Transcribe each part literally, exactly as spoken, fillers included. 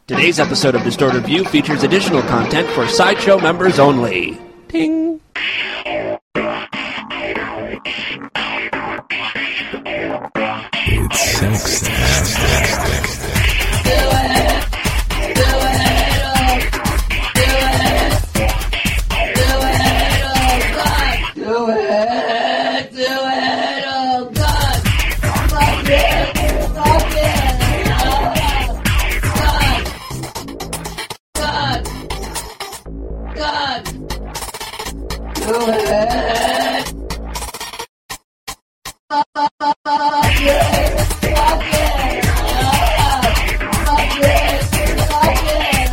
Today's episode of Distorted View features additional content for Sideshow members only. Ting! It's Sextastic. Do it! Do it! Do it! Do it! Do it! Oh God! Fuck it! Fuck it! God! God! God! Do it! Fuck it! Fuck it! Fuck it! Fuck it!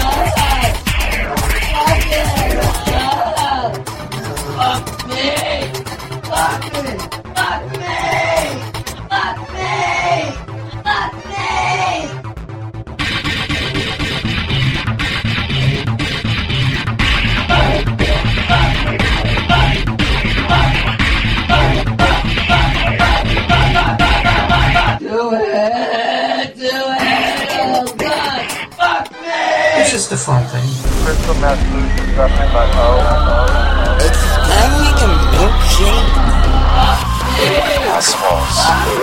Fuck me! Fuck me! Fuck me! Fuck me! Fuck me! Do it! Do it! Oh God! Fuck me! It's just a fun thing. Crystal meth solution suffering by O. It's kind of like a milkshake. Assholes.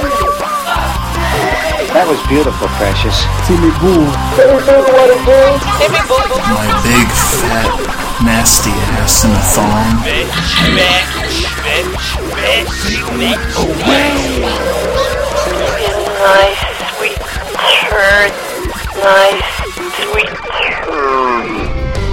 That was beautiful, Precious. My big, fat, nasty ass in a thong. Nice, sweet turd. Nice, sweet turd.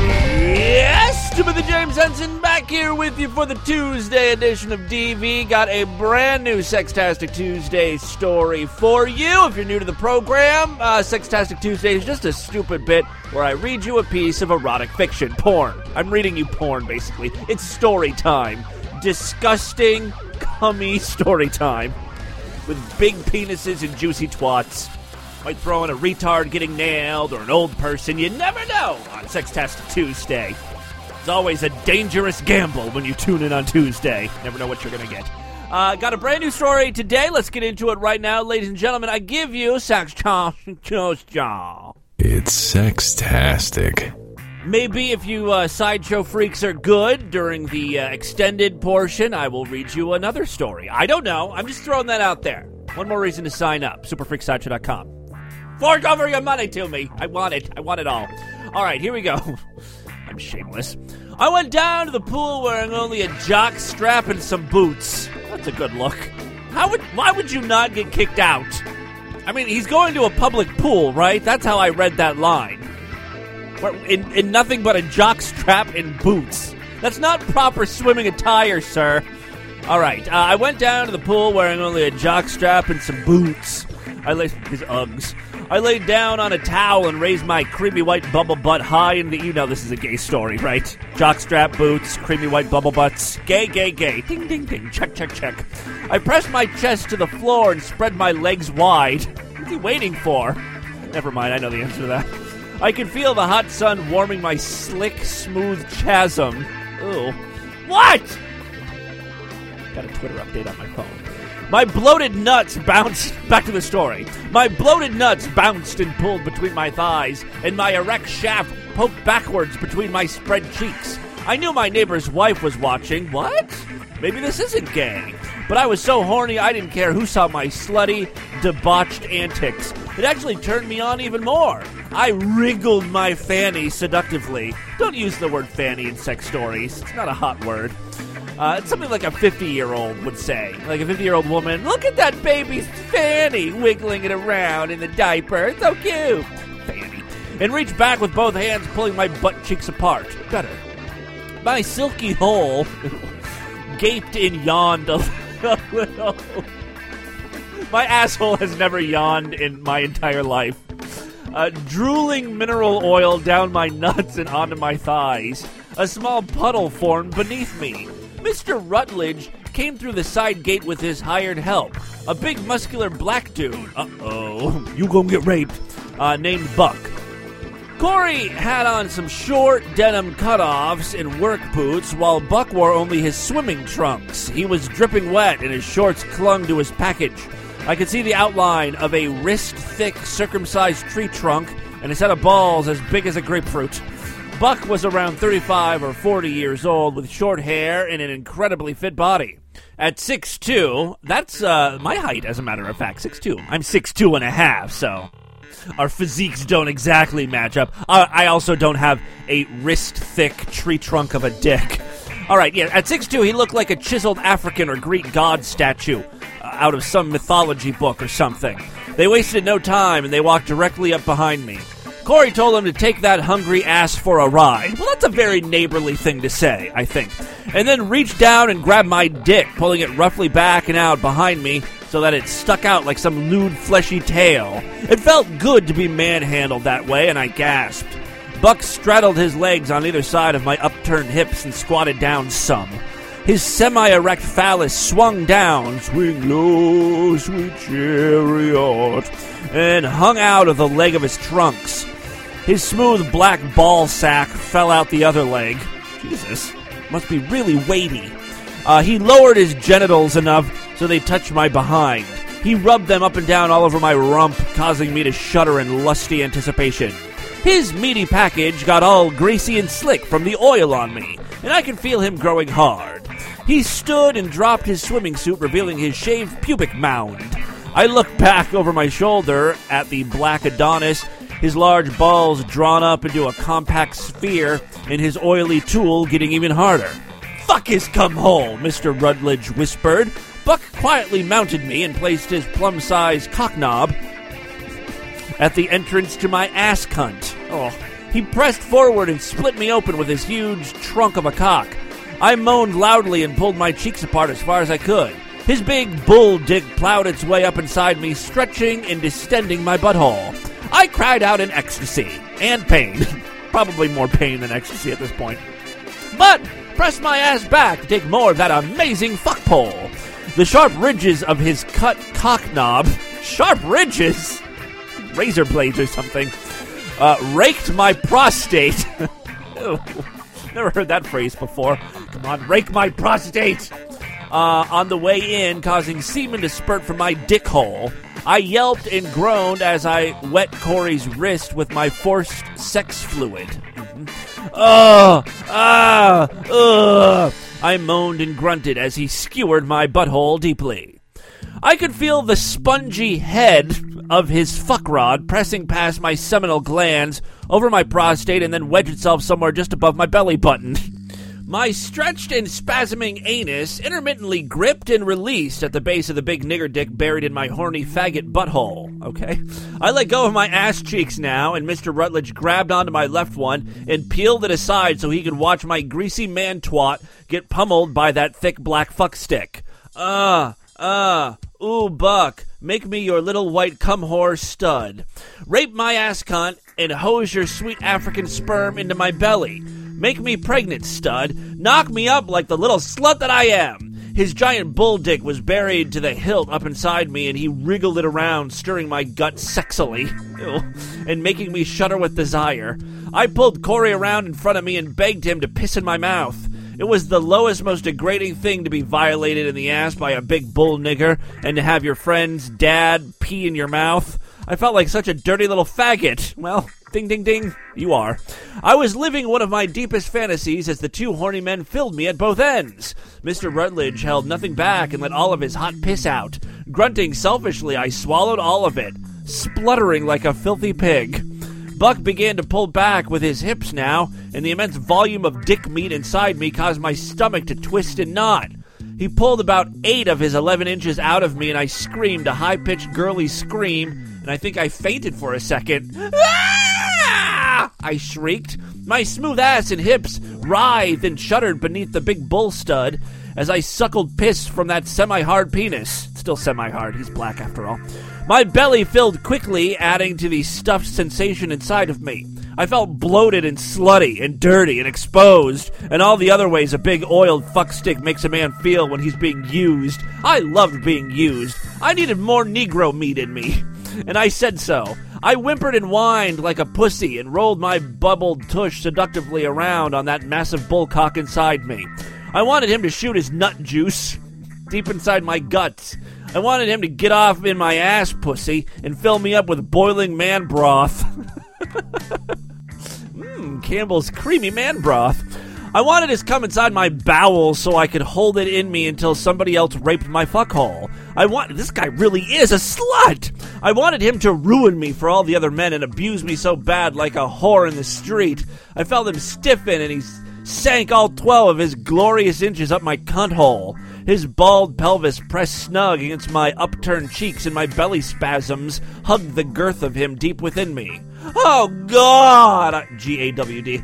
Yes, Timothy James Henson back here with you for the Tuesday edition of D V. Got a brand new Sextastic Tuesday story for you. If you're new to the program, uh, Sextastic Tuesday is just a stupid bit where I read you a piece of erotic fiction. Porn. I'm reading you porn, basically. It's story time. Disgusting, cummy story time. With big penises and juicy twats. Might throw in a retard getting nailed or an old person. You never know on Sextastic Tuesday. It's always a dangerous gamble when you tune in on Tuesday. Never know what you're going to get. Uh, got a brand new story today. Let's get into it right now. Ladies and gentlemen, I give you Sextastic Tuesday. It's Sextastic. Maybe if you uh, sideshow freaks are good during the uh, extended portion, I will read you another story. I don't know. I'm just throwing that out there. One more reason to sign up. super freak sideshow dot com. Fork over your money to me. I want it. I want it all. All right, here we go. I'm shameless. I went down to the pool wearing only a jock strap and some boots. That's a good look. How would? Why would you not get kicked out? I mean, he's going to a public pool, right? That's how I read that line. In, in nothing but a jock strap and boots. That's not proper swimming attire, sir. All right, uh, I went down to the pool wearing only a jock strap and some boots. I laid his Uggs. I laid down on a towel and raised my creamy white bubble butt high in the... You know this is a gay story, right? Jock strap, boots, creamy white bubble butts. Gay, gay, gay. Ding, ding, ding. Check, check, check. I pressed my chest to the floor and spread my legs wide. What's he waiting for? Never mind, I know the answer to that. I could feel the hot sun warming my slick, smooth chasm. Ooh. What? Got a Twitter update on my phone. My bloated nuts bounced... Back to the story. My bloated nuts bounced and pulled between my thighs, and my erect shaft poked backwards between my spread cheeks. I knew my neighbor's wife was watching. What? Maybe this isn't gay. But I was so horny I didn't care who saw my slutty, debauched antics. It actually turned me on even more. I wriggled my fanny seductively. Don't use the word fanny in sex stories. It's not a hot word. Uh, it's something like a fifty-year-old would say. Like a fifty-year-old woman, look at that baby's fanny, wiggling it around in the diaper. It's so cute. Fanny. And reached back with both hands, pulling my butt cheeks apart. Better. My silky hole gaped and yawned a little. My asshole has never yawned in my entire life. Uh, drooling mineral oil down my nuts and onto my thighs. A small puddle formed beneath me. Mister Rutledge came through the side gate with his hired help. A big, muscular black dude. Uh-oh. You gonna get raped. Uh, named Buck. Corey had on some short denim cutoffs and work boots, while Buck wore only his swimming trunks. He was dripping wet, and his shorts clung to his package. I could see the outline of a wrist-thick circumcised tree trunk and a set of balls as big as a grapefruit. Buck was around thirty-five or forty years old with short hair and an incredibly fit body. At six two, that's uh, my height, as a matter of fact, six two. I'm six two and a half, so our physiques don't exactly match up. Uh, I also don't have a wrist-thick tree trunk of a dick. All right, yeah, at six two, he looked like a chiseled African or Greek god statue uh, out of some mythology book or something. They wasted no time, and they walked directly up behind me. Corey told him to take that hungry ass for a ride. Well, that's a very neighborly thing to say, I think. And then reached down and grabbed my dick, pulling it roughly back and out behind me so that it stuck out like some lewd, fleshy tail. It felt good to be manhandled that way, and I gasped. Buck straddled his legs on either side of my upturned hips and squatted down some. His semi-erect phallus swung down, swing low, sweet chariot, and hung out of the leg of his trunks. His smooth black ball sack fell out the other leg. Jesus, must be really weighty. Uh, he lowered his genitals enough so they touched my behind. He rubbed them up and down all over my rump, causing me to shudder in lusty anticipation. His meaty package got all greasy and slick from the oil on me, and I could feel him growing hard. He stood and dropped his swimming suit, revealing his shaved pubic mound. I looked back over my shoulder at the black Adonis, his large balls drawn up into a compact sphere, and his oily tool getting even harder. "Fuck his cum hole," Mister Rutledge whispered. Buck quietly mounted me and placed his plum-sized cock knob at the entrance to my ass cunt. Oh. He pressed forward and split me open with his huge trunk of a cock. I moaned loudly and pulled my cheeks apart as far as I could. His big bull dick plowed its way up inside me, stretching and distending my butthole. I cried out in ecstasy and pain. Probably more pain than ecstasy at this point. But pressed my ass back to take more of that amazing fuck pole. The sharp ridges of his cut cock knob, sharp ridges, razor blades or something, uh, raked my prostate. Ew, never heard that phrase before. Come on, rake my prostate. Uh, on the way in, causing semen to spurt from my dick hole. I yelped and groaned as I wet Corey's wrist with my forced sex fluid. Mm-hmm. Ugh! Ah! Ugh! I moaned and grunted as he skewered my butthole deeply. I could feel the spongy head of his fuck rod pressing past my seminal glands over my prostate and then wedge itself somewhere just above my belly button. My stretched and spasming anus intermittently gripped and released at the base of the big nigger dick buried in my horny faggot butthole. Okay. I let go of my ass cheeks now, and Mister Rutledge grabbed onto my left one and peeled it aside so he could watch my greasy man twat get pummeled by that thick black fuck stick. Uh, uh, ooh, Buck, make me your little white cum whore stud. Rape my ass cunt and hose your sweet African sperm into my belly. Make me pregnant, stud. Knock me up like the little slut that I am. His giant bull dick was buried to the hilt up inside me, and he wriggled it around, stirring my gut sexily, ew, and making me shudder with desire. I pulled Corey around in front of me and begged him to piss in my mouth. It was the lowest, most degrading thing to be violated in the ass by a big bull nigger, and to have your friend's dad pee in your mouth. I felt like such a dirty little faggot. Well, ding, ding, ding, you are. I was living one of my deepest fantasies as the two horny men filled me at both ends. Mister Rutledge held nothing back and let all of his hot piss out. Grunting selfishly, I swallowed all of it, spluttering like a filthy pig. Buck began to pull back with his hips now, and the immense volume of dick meat inside me caused my stomach to twist and knot. He pulled about eight of his eleven inches out of me, and I screamed a high-pitched girly scream, and I think I fainted for a second. Ah! I shrieked. My smooth ass and hips writhed and shuddered beneath the big bull stud as I suckled piss from that semi-hard penis. It's still semi-hard. He's black after all. My belly filled quickly, adding to the stuffed sensation inside of me. I felt bloated and slutty and dirty and exposed, and all the other ways a big oiled fuckstick makes a man feel when he's being used. I loved being used. I needed more Negro meat in me, and I said so. I whimpered and whined like a pussy and rolled my bubbled tush seductively around on that massive bullcock inside me. I wanted him to shoot his nut juice deep inside my guts. I wanted him to get off in my ass pussy and fill me up with boiling man broth. Mmm, Campbell's creamy man broth. I wanted his cum inside my bowels so I could hold it in me until somebody else raped my fuckhole. I want this guy really is a slut. I wanted him to ruin me for all the other men and abuse me so bad like a whore in the street. I felt him stiffen and he sank all twelve of his glorious inches up my cunt hole. His bald pelvis pressed snug against my upturned cheeks and my belly spasms hugged the girth of him deep within me. Oh, God! G A W D.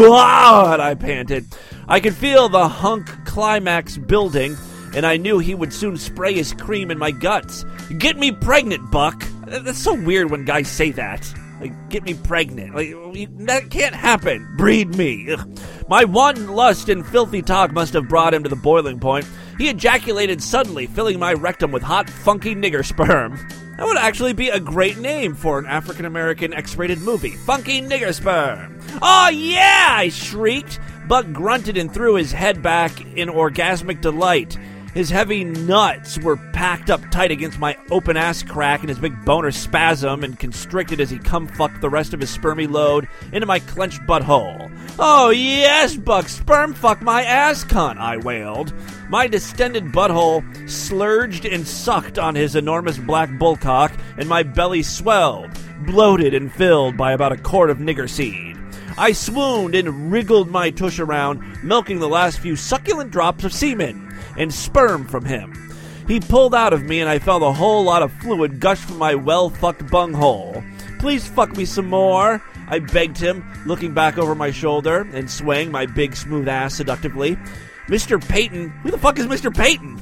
God! I panted. I could feel the hunk climax building, and I knew he would soon spray his cream in my guts. Get me pregnant, Buck. That's so weird when guys say that. Like, get me pregnant. Like, that can't happen. Breed me. Ugh. My one lust and filthy talk must have brought him to the boiling point. He ejaculated suddenly, filling my rectum with hot, funky nigger sperm. That would actually be a great name for an African-American X-rated movie. Funky nigger sperm. Oh, yeah, I shrieked. Buck grunted and threw his head back in orgasmic delight. His heavy nuts were packed up tight against my open ass crack, and his big boner spasmed and constricted as he cum-fucked the rest of his spermy load into my clenched butthole. Oh, yes, Buck, sperm fuck my ass cunt, I wailed. My distended butthole slurged and sucked on his enormous black bullcock, and my belly swelled, bloated and filled by about a quart of nigger seed. I swooned and wriggled my tush around, milking the last few succulent drops of semen and sperm from him. He pulled out of me, and I felt a whole lot of fluid gush from my well-fucked bunghole. Please fuck me some more, I begged him, looking back over my shoulder and swaying my big smooth ass seductively. Mister Peyton, who the fuck is Mister Peyton?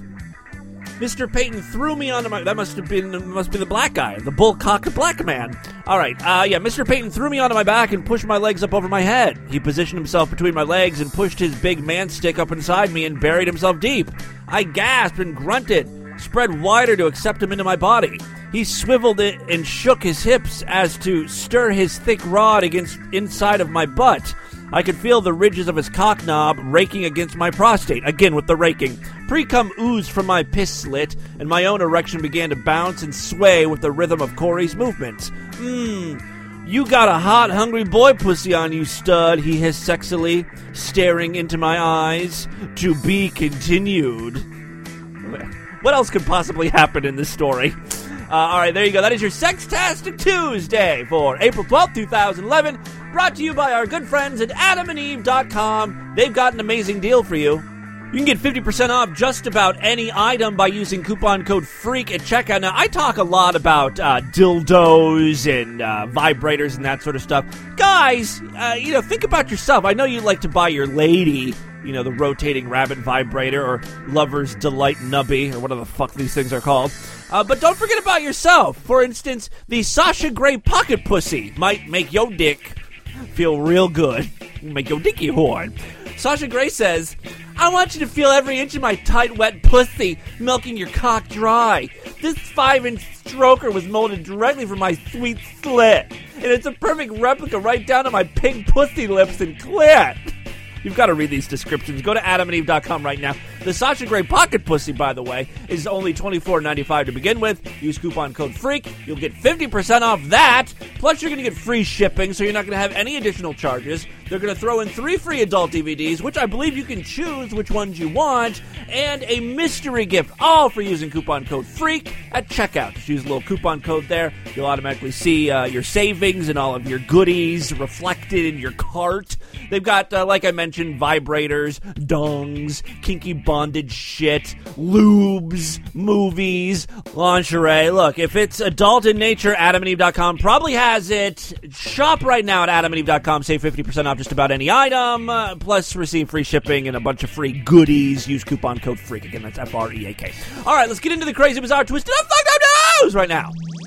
Mister Peyton threw me onto my... That must have been must be the black guy, the bull-cocked black man. All right, uh, yeah, Mister Peyton threw me onto my back and pushed my legs up over my head. He positioned himself between my legs and pushed his big man stick up inside me and buried himself deep. I gasped and grunted, spread wider to accept him into my body. He swiveled it and shook his hips as to stir his thick rod against inside of my butt. I could feel the ridges of his cock knob raking against my prostate, again with the raking. Pre-cum oozed from my piss slit, and my own erection began to bounce and sway with the rhythm of Corey's movements. Mmm, you got a hot, hungry boy pussy on you, stud, he hissed sexily, staring into my eyes. To be continued. What else could possibly happen in this story? Uh, all right, there you go. That is your Sextastic Tuesday for April twelfth, twenty eleven. Brought to you by our good friends at adam and eve dot com. They've got an amazing deal for you. You can get fifty percent off just about any item by using coupon code FREAK at checkout. Now, I talk a lot about uh, dildos and uh, vibrators and that sort of stuff. Guys, uh, you know, think about yourself. I know you like to buy your lady, you know, the rotating rabbit vibrator or Lover's Delight Nubby or whatever the fuck these things are called. Uh, but don't forget about yourself. For instance, the Sasha Grey pocket pussy might make your dick feel real good. Make your dicky horn. Sasha Grey says, I want you to feel every inch of my tight, wet pussy milking your cock dry. This five-inch stroker was molded directly from my sweet slit, and it's a perfect replica right down to my pink pussy lips and clit. You've got to read these descriptions. Go to adam and eve dot com right now. The Sasha Grey Pocket Pussy, by the way, is only twenty-four ninety-five to begin with. Use coupon code FREAK. You'll get fifty percent off that. Plus, you're going to get free shipping, so you're not going to have any additional charges. They're going to throw in three free adult D V Ds, which I believe you can choose which ones you want, and a mystery gift, all for using coupon code FREAK at checkout. Just use a little coupon code there. You'll automatically see uh, your savings and all of your goodies reflected in your cart. They've got, uh, like I mentioned, vibrators, dongs, kinky bondage shit, lubes, movies, lingerie. Look, if it's adult in nature, adam and eve dot com probably has it. Shop right now at adam and eve dot com. Save fifty percent off just about any item. Uh, plus, receive free shipping and a bunch of free goodies. Use coupon code FREAK. Again, that's F R E A K. All right, let's get into the crazy, bizarre, twisted up, fucked up news right now.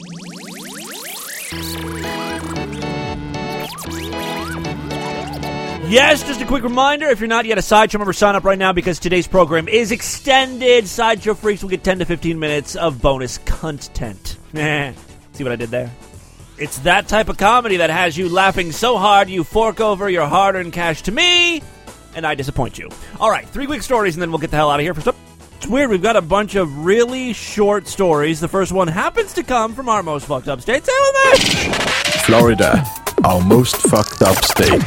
Yes, just a quick reminder, if you're not yet a Sideshow member, sign up right now because today's program is extended. Sideshow freaks will get ten to fifteen minutes of bonus content. See what I did there? It's that type of comedy that has you laughing so hard you fork over your hard-earned cash to me, and I disappoint you. All right, three quick stories, and then we'll get the hell out of here. First up, it's weird. We've got a bunch of really short stories. The first one happens to come from our most fucked up state. Say with me! Florida. our most fucked up state.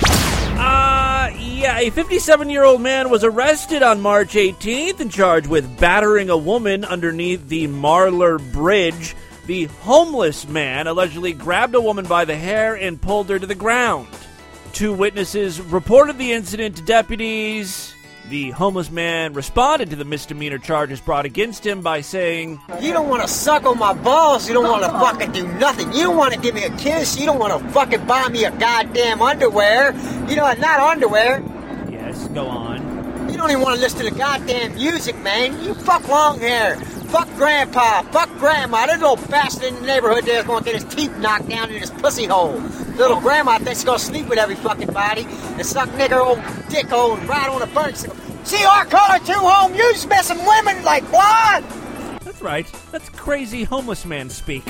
Uh, yeah, a fifty-seven-year-old man was arrested on March eighteenth and charged with battering a woman underneath the Marlar Bridge. The homeless man allegedly grabbed a woman by the hair and pulled her to the ground. Two witnesses reported the incident to deputies. The homeless man responded to the misdemeanor charges brought against him by saying, "You don't want to suck on my balls. You don't want to fucking do nothing. You don't want to give me a kiss. You don't want to fucking buy me a goddamn underwear. You know, not underwear. Yes, go on. You don't even want to listen to the goddamn music, man. You fuck long hair. Fuck grandpa. Fuck grandma. That little bastard in the neighborhood there's going to get his teeth knocked down in his pussy hole. Little grandma thinks she's going to sleep with every fucking body and suck nigger old dick hole and ride on a burn sickle. See our color too, home. You messing women like blood." That's right. That's crazy homeless man speak.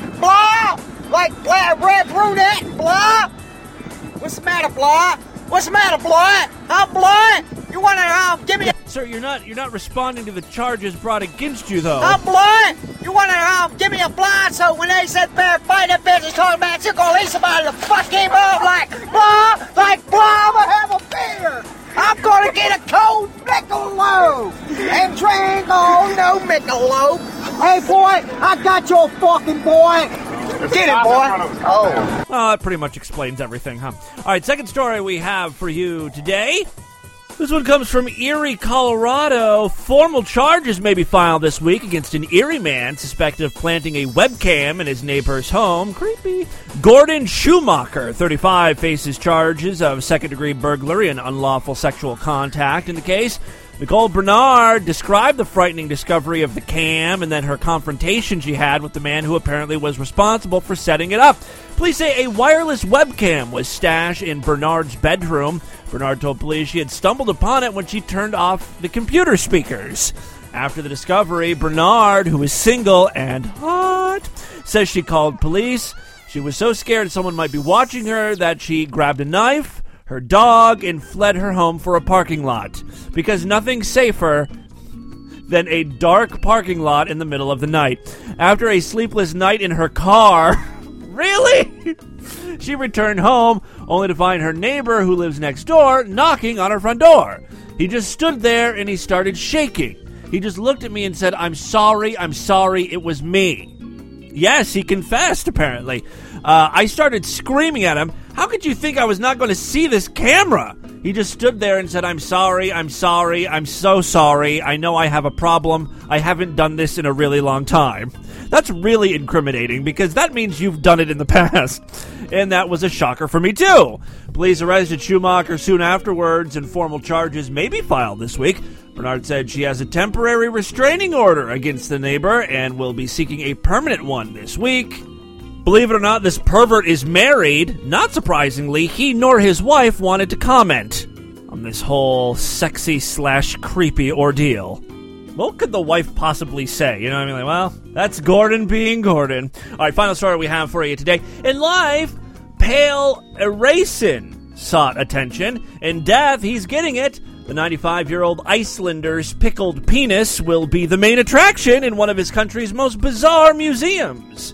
Blah! Like blah, red brunette, blah! What's the matter, blah? What's the matter, blah? Huh, blah? You want to um, give me a... Sir, you're not you're not responding to the charges brought against you, though. Huh, blah? You want to um, give me a blind so when they said bear fight that bitch is talking about you're going to leave somebody to fuck him up like blah? Like blah, I'm going to have a beer. I'm going to get a cold Michelob and drink on no Michelob. Hey, boy, I got your fucking boy. Get it, boy. Oh. Well, that pretty much explains everything, huh? All right, second story we have for you today. This one comes from Erie, Colorado. Formal charges may be filed this week against an Erie man suspected of planting a webcam in his neighbor's home. Creepy. Gordon Schumacher, thirty-five, faces charges of second-degree burglary and unlawful sexual contact in the case. Nicole Bernard described the frightening discovery of the cam and then her confrontation she had with the man who apparently was responsible for setting it up. Police say a wireless webcam was stashed in Bernard's bedroom. Bernard told police she had stumbled upon it when she turned off the computer speakers. After the discovery, Bernard, who is single and hot, says she called police. She was so scared someone might be watching her that she grabbed a knife, her dog, and fled her home for a parking lot. Because nothing's safer than a dark parking lot in the middle of the night. After a sleepless night in her car, really? She returned home only to find her neighbor who lives next door knocking on her front door. He just stood there and he started shaking. He just looked at me and said, "I'm sorry, I'm sorry, it was me." Yes, he confessed, apparently. Uh, I started screaming at him, "How could you think I was not going to see this camera?" He just stood there and said, "I'm sorry, I'm sorry, I'm so sorry. I know I have a problem. I haven't done this in a really long time." That's really incriminating because that means you've done it in the past. And that was a shocker for me, too. Police arrested Schumacher soon afterwards, and formal charges may be filed this week. Bernard said she has a temporary restraining order against the neighbor and will be seeking a permanent one this week. Believe it or not, this pervert is married. Not surprisingly, he nor his wife wanted to comment on this whole sexy slash creepy ordeal. What could the wife possibly say? You know what I mean? Like, well, that's Gordon being Gordon. All right, final story we have for you today. In life, Pale Erasing sought attention. In death, he's getting it. The ninety-five-year-old Icelander's pickled penis will be the main attraction in one of his country's most bizarre museums.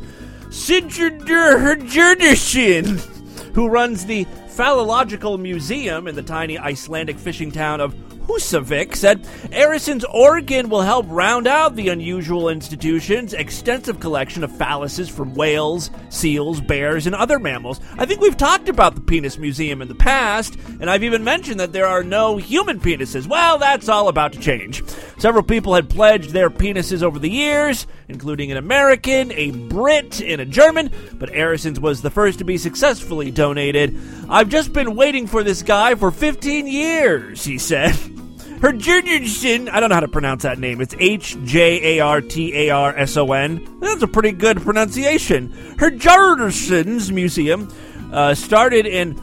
Sigurdur Herjurdarson, who runs the Phallological Museum in the tiny Icelandic fishing town of Húsavík, said Erason's organ will help round out the unusual institution's extensive collection of phalluses from whales, seals, bears, and other mammals. I think we've talked about the Penis Museum in the past, and I've even mentioned that there are no human penises. Well, that's all about to change. Several people had pledged their penises over the years, including an American, a Brit, and a German, but Erason's was the first to be successfully donated. "I've just been waiting for this guy for fifteen years, he said. Herjurdarson, I don't know how to pronounce that name. It's H J A R T A R S O N. That's a pretty good pronunciation. Herjurdarson's museum uh, started in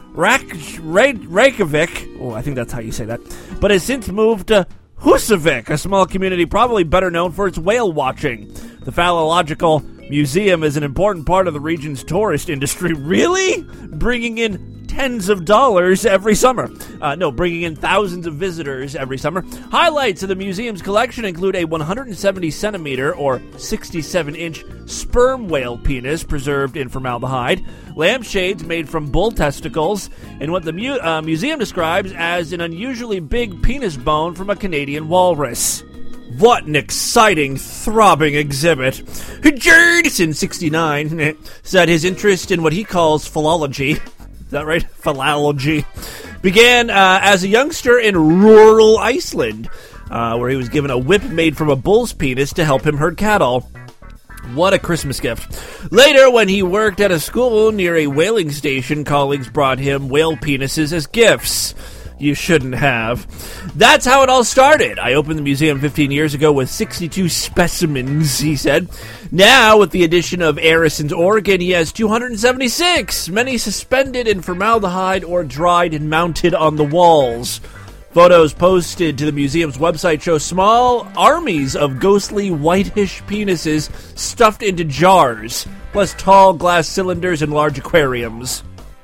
Reykjavik. Oh, I think that's how you say that. But has since moved to Húsavík, a small community probably better known for its whale watching. The Phallological Museum is an important part of the region's tourist industry. Really? Bringing in tens of dollars every summer. Uh, no, bringing in thousands of visitors every summer. Highlights of the museum's collection include a one hundred seventy centimeter or sixty-seven inch sperm whale penis preserved in formaldehyde, lampshades made from bull testicles, and what the mu- uh, museum describes as an unusually big penis bone from a Canadian walrus. What an exciting, throbbing exhibit. Jerdison, sixty-nine, said his interest in what he calls philology, is that right? Philology, began uh, as a youngster in rural Iceland, uh, where he was given a whip made from a bull's penis to help him herd cattle. What a Christmas gift. Later, when he worked at a school near a whaling station, colleagues brought him whale penises as gifts. You shouldn't have. That's how it all started. I opened the museum fifteen years ago with sixty-two specimens, he said. Now, with the addition of Arison's organ, he has two hundred seventy-six, many suspended in formaldehyde or dried and mounted on the walls. Photos posted to the museum's website show small armies of ghostly whitish penises stuffed into jars, plus tall glass cylinders and large aquariums.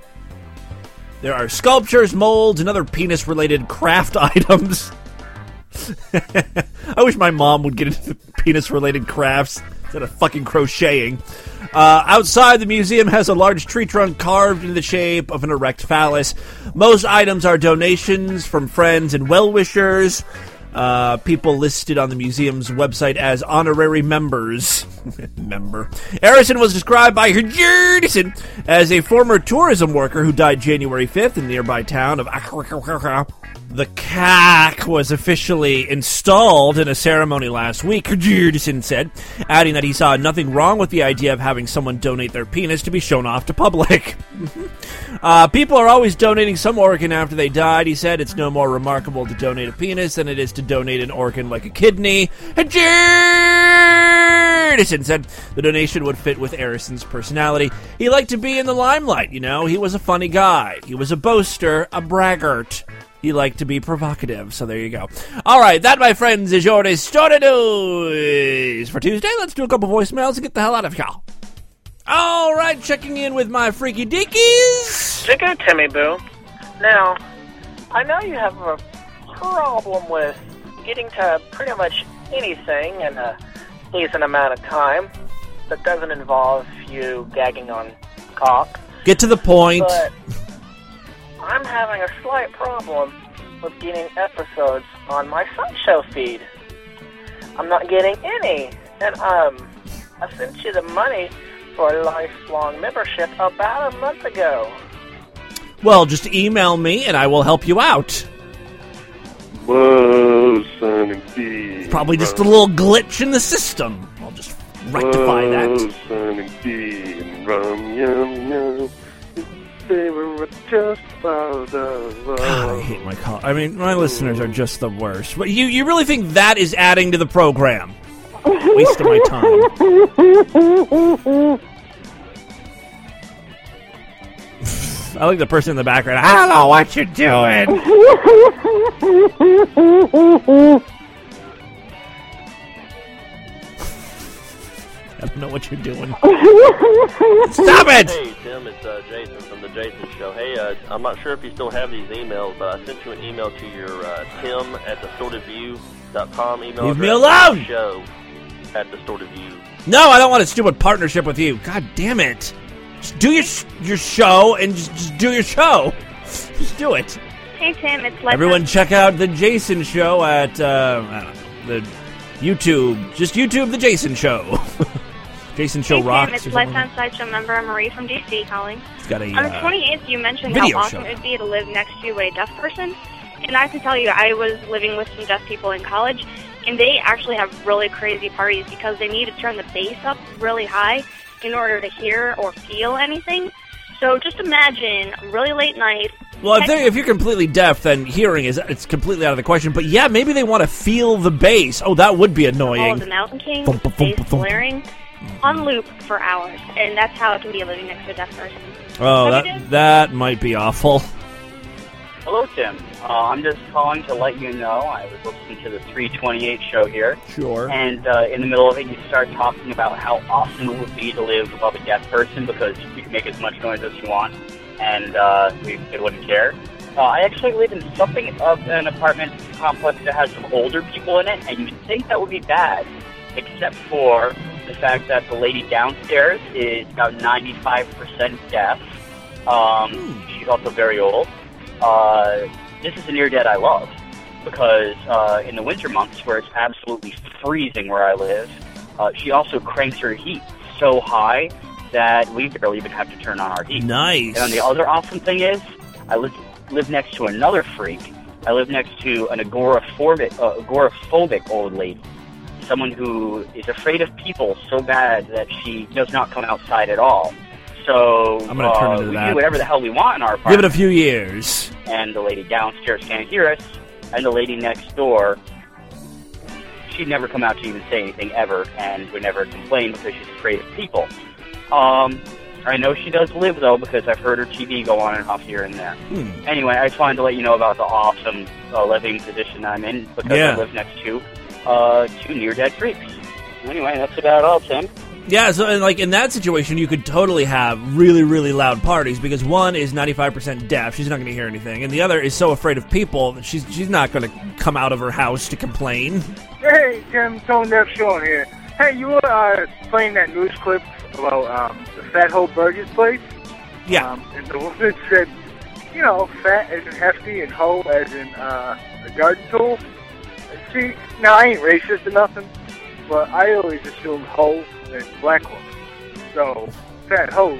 There are sculptures, molds, and other penis-related craft items. I wish my mom would get into penis-related crafts instead of fucking crocheting. Uh, outside, the museum has a large tree trunk carved in the shape of an erect phallus. Most items are donations from friends and well-wishers. Uh, people listed on the museum's website as honorary members. Member. Arison was described by Jerdison as a former tourism worker who died January fifth in the nearby town of Akwakakaka. The C A C was officially installed in a ceremony last week, Jerdison said, adding that he saw nothing wrong with the idea of having someone donate their penis to be shown off to public. uh, people are always donating some organ after they died, he said. It's no more remarkable to donate a penis than it is to donate an organ like a kidney. Jerdison said the donation would fit with Arison's personality. He liked to be in the limelight, you know. He was a funny guy. He was a boaster, a braggart. He liked to be provocative, so there you go. All right, that, my friends, is your Story News for Tuesday. Let's do a couple voicemails and get the hell out of here. All right, checking in with my freaky deakies. Chico Timmy Boo. Now, I know you have a problem with getting to pretty much anything in a decent amount of time that doesn't involve you gagging on cock. Get to the point. But I'm having a slight problem with getting episodes on my Sideshow feed. I'm not getting any. And, um, I sent you the money for a lifelong membership about a month ago. Well, just email me and I will help you out. Whoa, son and D. Probably just a little glitch in the system. I'll just rectify Whoa, that. son and D and rum, yum, yum. They were just about the God, I hate my call. I mean, my listeners are just the worst. But you, you really think that is adding to the program? Waste of my time. I like the person in the background. I don't know what you're doing. I don't know what you're doing. Stop it! Hey, Tim, it's uh, Jason from The Jason Show. Hey, uh, I'm not sure if you still have these emails, but I sent you an email to your uh, Tim at distorted view dot com email Leave address. me alone! Show at Distorted View. No, I don't want a stupid partnership with you. God damn it. Just do your sh- your show and just, just do your show. Just do it. Hey, Tim, it's Lexa. Everyone check out The Jason Show at, uh, I don't know, the YouTube. Just YouTube The Jason Show. Jason Show hey, rocks. Tim, it's Lifetime Sideshow member Marie from D C calling. It's got a, On the uh, twenty-eighth, you mentioned how video awesome show. it would be to live next to a deaf person. And I have to tell you, I was living with some deaf people in college, and they actually have really crazy parties because they need to turn the bass up really high in order to hear or feel anything. So just imagine a really late night. Well, if, they're, if you're completely deaf, then hearing is it's completely out of the question. But yeah, maybe they want to feel the bass. Oh, that would be annoying. All of the Mountain King, bass blaring on loop for hours, and that's how it can be living next to a deaf person. Oh, that that might be awful. Hello, Tim. Uh, I'm just calling to let you know I was listening to the three twenty-eight show here. Sure. And uh, in the middle of it, you start talking about how awesome it would be to live above a deaf person because you can make as much noise as you want, and uh, we, they wouldn't care. Uh, I actually live in something of an apartment complex that has some older people in it, and you'd think that would be bad, except for the fact that the lady downstairs is about ninety-five percent deaf. Um, she's also very old. Uh, this is an ear dead I love, because uh, in the winter months where it's absolutely freezing where I live, uh, she also cranks her heat so high that we barely even have to turn on our heat. Nice. And the other awesome thing is, I live, live next to another freak. I live next to an agoraphobic, uh, agoraphobic old lady. Someone who is afraid of people so bad that she does not come outside at all. So I'm gonna turn uh, into we that. do whatever the hell we want in our apartment. Give it a few years. And the lady downstairs can't hear us, and the lady next door, she'd never come out to even say anything ever, and would never complain because she's afraid of people. Um, I know she does live, though, because I've heard her T V go on and off here and there. Hmm. Anyway, I just wanted to let you know about the awesome uh, living position I'm in, because Yeah. I live next to uh, two near-dead freaks. Anyway, that's about all, Tim. Yeah, so and, like in that situation, you could totally have really, really loud parties because one is ninety-five percent deaf; she's not going to hear anything, and the other is so afraid of people that she's she's not going to come out of her house to complain. Hey, Tim, Tone Deaf Sean here. Hey, you were uh, playing that news clip about um, the Fat Ho Burgers place? Yeah. Um, and the woman said, you know, fat as in hefty and hoe as in uh, a garden tool. See, now I ain't racist or nothing, but I always assumed hoe as black woman. So, fat hoe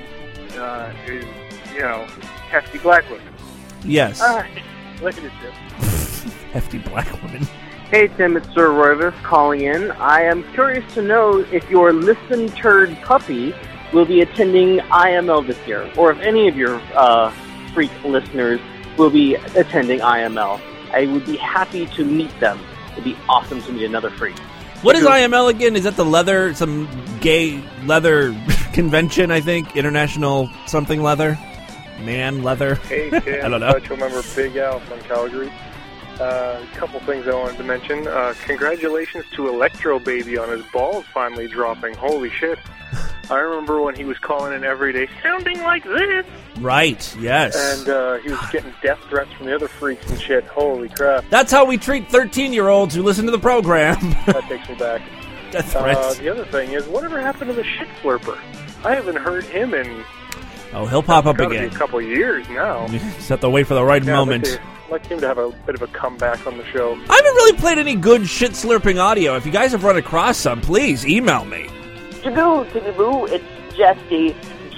uh, is, you know, hefty black woman. Yes. Ah, look at it, Tim. Hefty black woman. Hey Tim, it's Sir Roivus calling in. I am curious to know if your Listen Turd puppy will be attending I M L this year, or if any of your uh, freak listeners will be attending I M L. I would be happy to meet them. It'd be awesome to meet another freak. What is I M L again? Is that the leather, some gay leather convention, I think? International something leather? Man leather? Hey, Tim. I don't know. I remember Big Al from Calgary. Uh, a couple things I wanted to mention. Uh, congratulations to Electro Baby on his balls finally dropping. Holy shit. I remember when he was calling in every day, sounding like this. Right, yes. And uh, he was getting death threats from the other freaks and shit. Holy crap. That's how we treat thirteen-year-olds who listen to the program. That takes me back. Death threats. Uh, the other thing is, whatever happened to the shit slurper? I haven't heard him in Oh, he'll pop up gotta be again. a couple years now. Just have to wait for the right Yeah, moment. I'd like, to, I'd like him to have a bit of a comeback on the show. I haven't really played any good shit-slurping audio. If you guys have run across some, please email me. To-boo, to-boo, it's Jesty.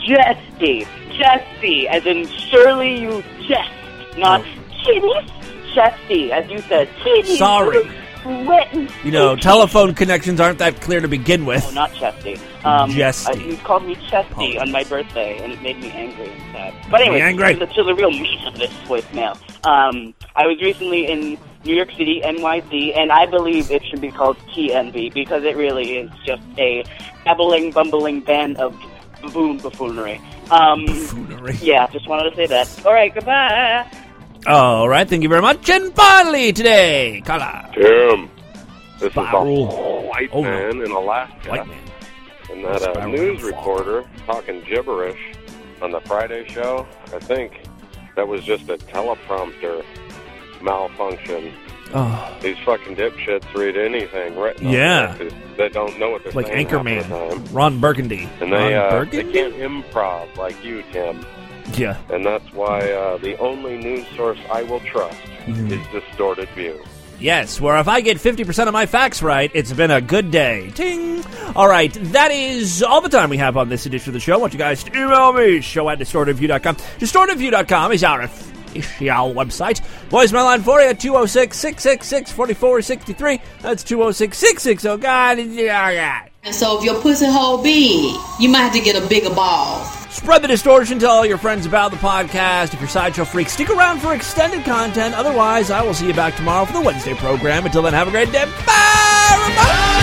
Jesty. Jesty, as in surely you jest, not titties. Jesty, as you said, titties. Sorry. Written. You know, telephone connections aren't that clear to begin with. Oh, not Chesty. Um, Jesty. uh, you called me Chesty on my birthday, and it made me angry and sad. But anyway, Me angry? to the, to the real meat of this voicemail. Um, I was recently in New York City, N Y C, and I believe it should be called T N B, because it really is just a babbling, bumbling band of baboon buffoonery. Um, buffoonery? Yeah, just wanted to say that. All right, goodbye. All right, thank you very much. And finally today, Kala. Tim, this Spiral. is a white Oh, no. man in Alaska. White man. And that uh, Spiral news fall. reporter talking gibberish on the Friday show, I think that was just a teleprompter malfunction. Oh. These fucking dipshits read anything written on Yeah. there 'cause they don't know what they're Like saying half the time. Anchorman, Ron Burgundy. And they, Ron uh, Burgundy? they can't improv like you, Tim. Yeah. And that's why uh, the only news source I will trust Mhm. is Distorted View. Yes, where if I get fifty percent of my facts right, it's been a good day. Ting! All right, that is all the time we have on this edition of the show. I want you guys to email me, show at distorted view dot com. distorted view dot com is our official website. Voicemail line for you at two oh six, six six six, four four six three. That's two oh six, six six oh, God. And so if your pussy hole big, you might have to get a bigger ball. Spread the distortion, tell all your friends about the podcast. If you're Sideshow Freak, stick around for extended content. Otherwise, I will see you back tomorrow for the Wednesday program. Until then, have a great day. Bye! Bye!